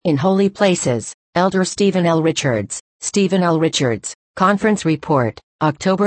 In Holy Places, Elder Stephen L. Richards, Stephen L. Richards, Conference Report, October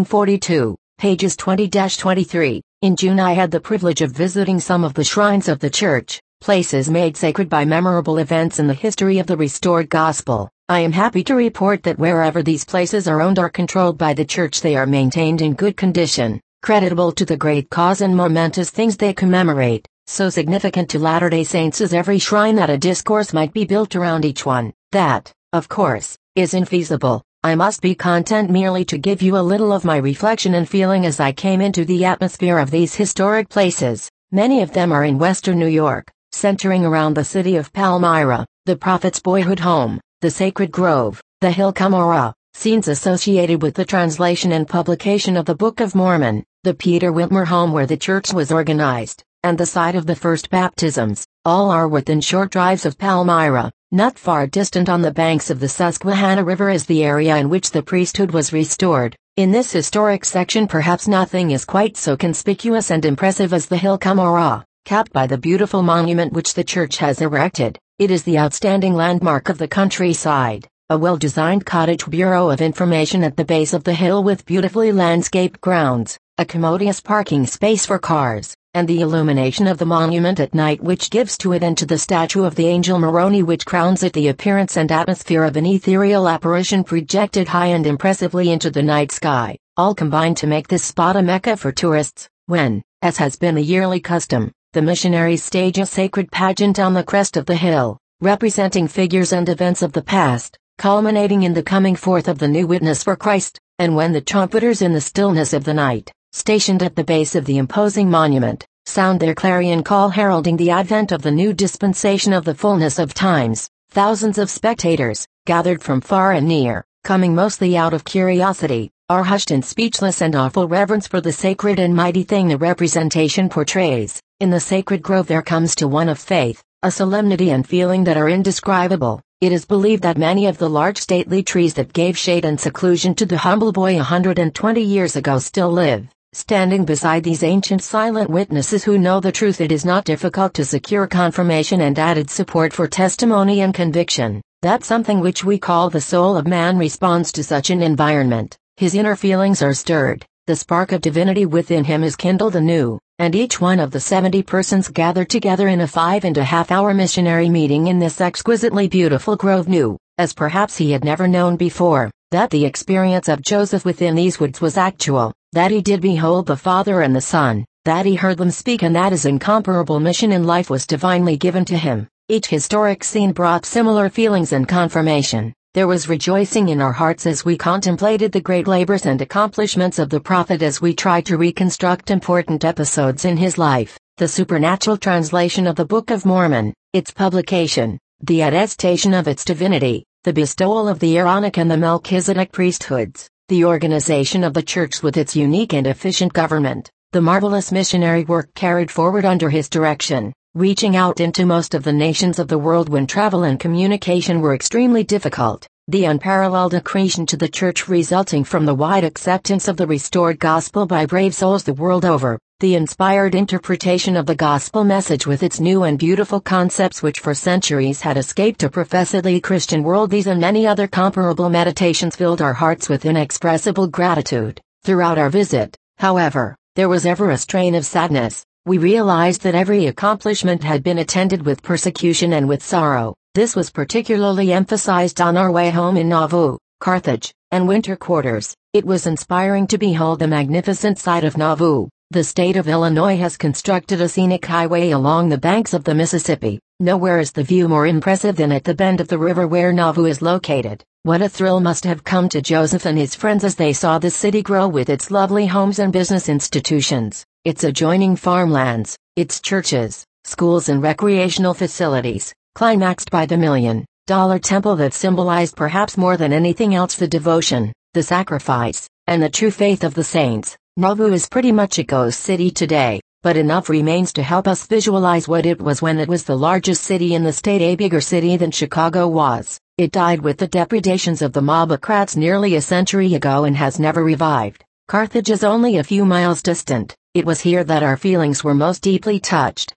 1942, pages 20-23. In June I had the privilege of visiting some of the shrines of the church, places made sacred by memorable events in the history of the restored gospel. I am happy to report that wherever these places are owned or controlled by the church they are maintained in good condition, creditable to the great cause and momentous things they commemorate. So significant to Latter-day Saints is every shrine that a discourse might be built around each one. That, of course, is infeasible. I must be content merely to give you a little of my reflection and feeling as I came into the atmosphere of these historic places. Many of them are in western New York, centering around the city of Palmyra, the prophet's boyhood home, the Sacred Grove, the Hill Cumorah, scenes associated with the translation and publication of the Book of Mormon, the Peter Whitmer home where the church was organized, and the site of the first baptisms. All are within short drives of Palmyra. Not far distant on the banks of the Susquehanna River is the area in which the priesthood was restored. In this historic section perhaps nothing is quite so conspicuous and impressive as the Hill Cumorah, capped by the beautiful monument which the church has erected. It is the outstanding landmark of the countryside, a well-designed cottage bureau of information at the base of the hill with beautifully landscaped grounds, a commodious parking space for cars, and the illumination of the monument at night which gives to it and to the statue of the angel Moroni which crowns it the appearance and atmosphere of an ethereal apparition projected high and impressively into the night sky, all combine to make this spot a mecca for tourists, when, as has been the yearly custom, the missionaries stage a sacred pageant on the crest of the hill, representing figures and events of the past, culminating in the coming forth of the new witness for Christ, and when the trumpeters in the stillness of the night, stationed at the base of the imposing monument, sound their clarion call heralding the advent of the new dispensation of the fullness of times. Thousands of spectators, gathered from far and near, coming mostly out of curiosity, are hushed in speechless and awful reverence for the sacred and mighty thing the representation portrays. In the Sacred Grove there comes to one of faith, a solemnity and feeling that are indescribable. It is believed that many of the large stately trees that gave shade and seclusion to the humble boy 120 years ago still live. Standing beside these ancient silent witnesses who know the truth, it is not difficult to secure confirmation and added support for testimony and conviction. That something which we call the soul of man responds to such an environment. His inner feelings are stirred, the spark of divinity within him is kindled anew, and each one of the 70 persons gathered together in a 5.5-hour missionary meeting in this exquisitely beautiful grove knew, as perhaps he had never known before, that the experience of Joseph within these woods was actual, that he did behold the Father and the Son, that he heard them speak, and that his incomparable mission in life was divinely given to him. Each historic scene brought similar feelings and confirmation. There was rejoicing in our hearts as we contemplated the great labors and accomplishments of the prophet as we tried to reconstruct important episodes in his life, the supernatural translation of the Book of Mormon, its publication, the attestation of its divinity, the bestowal of the Aaronic and the Melchizedek priesthoods, the organization of the church with its unique and efficient government, the marvelous missionary work carried forward under his direction, reaching out into most of the nations of the world when travel and communication were extremely difficult, the unparalleled accretion to the church resulting from the wide acceptance of the restored gospel by brave souls the world over, the inspired interpretation of the gospel message with its new and beautiful concepts which for centuries had escaped a professedly Christian world. These and many other comparable meditations filled our hearts with inexpressible gratitude. Throughout our visit, however, there was ever a strain of sadness. We realized that every accomplishment had been attended with persecution and with sorrow. This was particularly emphasized on our way home in Nauvoo, Carthage, and winter quarters. It was inspiring to behold the magnificent site of Nauvoo. The state of Illinois has constructed a scenic highway along the banks of the Mississippi. Nowhere is the view more impressive than at the bend of the river where Nauvoo is located. What a thrill must have come to Joseph and his friends as they saw the city grow with its lovely homes and business institutions, its adjoining farmlands, its churches, schools and recreational facilities, climaxed by the $1 million temple that symbolized perhaps more than anything else the devotion, the sacrifice, and the true faith of the saints. Nauvoo is pretty much a ghost city today, but enough remains to help us visualize what it was when it was the largest city in the state, a bigger city than Chicago was. It died with the depredations of the mobocrats nearly a century ago and has never revived. Carthage is only a few miles distant. It was here that our feelings were most deeply touched.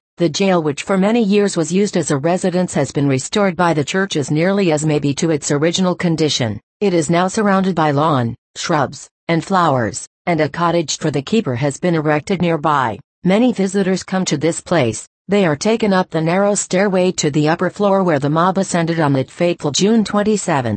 The jail, which for many years was used as a residence, has been restored by the church as nearly as may be to its original condition. It is now surrounded by lawn, shrubs, and flowers, and a cottage for the keeper has been erected nearby. Many visitors come to this place. They are taken up the narrow stairway to the upper floor where the mob ascended on that fateful June 27,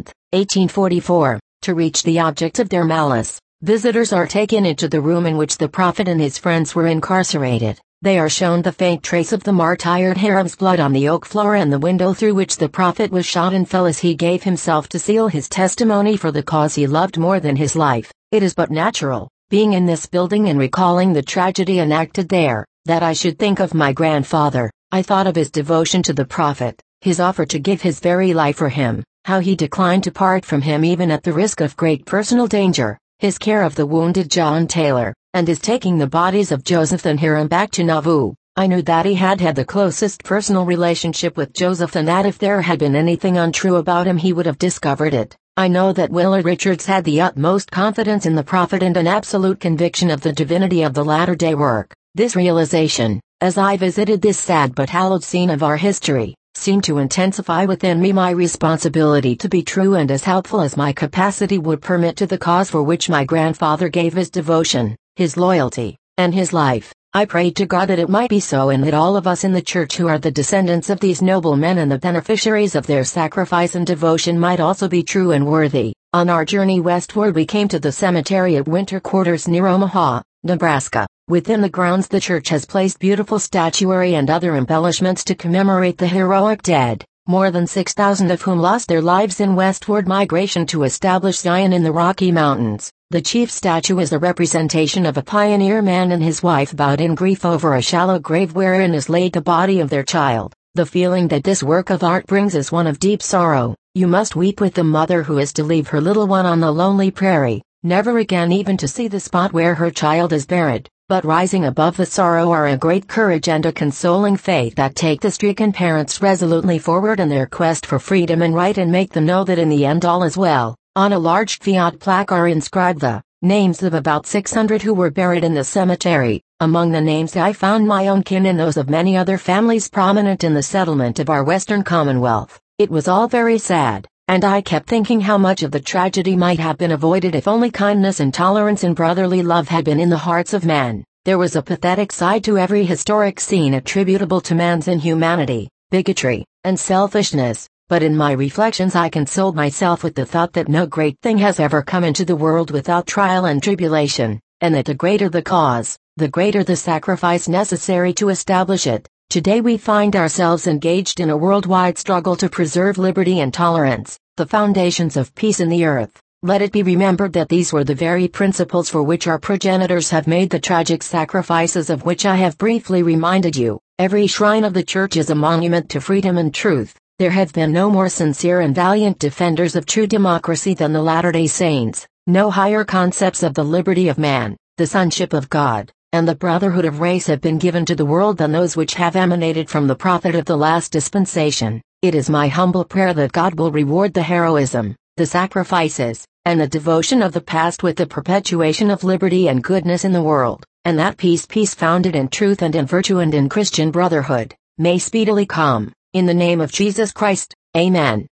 1844, to reach the object of their malice. Visitors are taken into the room in which the prophet and his friends were incarcerated. They are shown the faint trace of the martyred Hiram's blood on the oak floor and the window through which the prophet was shot and fell as he gave himself to seal his testimony for the cause he loved more than his life. It is but natural, being in this building and recalling the tragedy enacted there, that I should think of my grandfather. I thought of his devotion to the prophet, his offer to give his very life for him, how he declined to part from him even at the risk of great personal danger, his care of the wounded John Taylor, and his taking the bodies of Joseph and Hiram back to Nauvoo. I knew that he had had the closest personal relationship with Joseph, and that if there had been anything untrue about him he would have discovered it. I know that Willard Richards had the utmost confidence in the prophet and an absolute conviction of the divinity of the latter-day work. This realization, as I visited this sad but hallowed scene of our history, seemed to intensify within me my responsibility to be true and as helpful as my capacity would permit to the cause for which my grandfather gave his devotion, his loyalty, and his life. I prayed to God that it might be so, and that all of us in the church who are the descendants of these noble men and the beneficiaries of their sacrifice and devotion might also be true and worthy. On our journey westward we came to the cemetery at Winter Quarters near Omaha, Nebraska. Within the grounds the church has placed beautiful statuary and other embellishments to commemorate the heroic dead, more than 6,000 of whom lost their lives in westward migration to establish Zion in the Rocky Mountains. The chief statue is a representation of a pioneer man and his wife bowed in grief over a shallow grave wherein is laid the body of their child. The feeling that this work of art brings is one of deep sorrow. You must weep with the mother who is to leave her little one on the lonely prairie, never again even to see the spot where her child is buried. But rising above the sorrow are a great courage and a consoling faith that take the stricken parents resolutely forward in their quest for freedom and right, and make them know that in the end all is well. On a large fiat plaque are inscribed the names of about 600 who were buried in the cemetery. Among the names I found my own kin and those of many other families prominent in the settlement of our Western Commonwealth. It was all very sad, and I kept thinking how much of the tragedy might have been avoided if only kindness and tolerance and brotherly love had been in the hearts of men. There was a pathetic side to every historic scene attributable to man's inhumanity, bigotry, and selfishness, but in my reflections I consoled myself with the thought that no great thing has ever come into the world without trial and tribulation, and that the greater the cause, the greater the sacrifice necessary to establish it. Today we find ourselves engaged in a worldwide struggle to preserve liberty and tolerance, the foundations of peace in the earth. Let it be remembered that these were the very principles for which our progenitors have made the tragic sacrifices of which I have briefly reminded you. Every shrine of the church is a monument to freedom and truth. There have been no more sincere and valiant defenders of true democracy than the Latter-day Saints. No higher concepts of the liberty of man, the sonship of God, and the brotherhood of race have been given to the world than those which have emanated from the prophet of the last dispensation. It is my humble prayer that God will reward the heroism, the sacrifices, and the devotion of the past with the perpetuation of liberty and goodness in the world, and that peace founded in truth and in virtue and in Christian brotherhood, may speedily come. In the name of Jesus Christ, Amen.